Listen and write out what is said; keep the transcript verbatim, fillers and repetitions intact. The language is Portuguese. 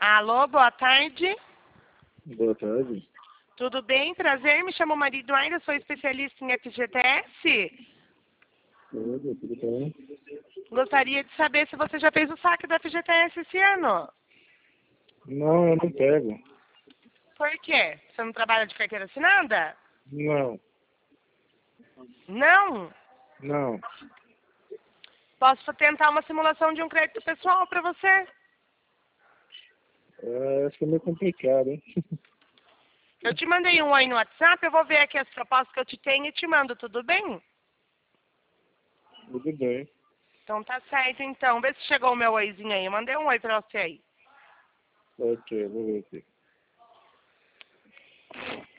Alô, boa tarde. Boa tarde. Tudo bem? Prazer, me chamo Maria Eduarda, sou especialista em F G T S. Tudo, tudo bem? Gostaria de saber se você já fez o saque do F G T S esse ano. Não, eu não pego. Por quê? Você não trabalha de carteira assinada? Não, Não? não. Posso tentar uma simulação de um crédito pessoal para você? É, acho que é meio complicado, hein? Eu te mandei um oi no WhatsApp, eu vou ver aqui as propostas que eu te tenho e te mando, tudo bem? Tudo bem. Então tá certo, então. Vê se chegou o meu oizinho aí. Eu mandei um oi pra você aí. Ok, vou ver aqui.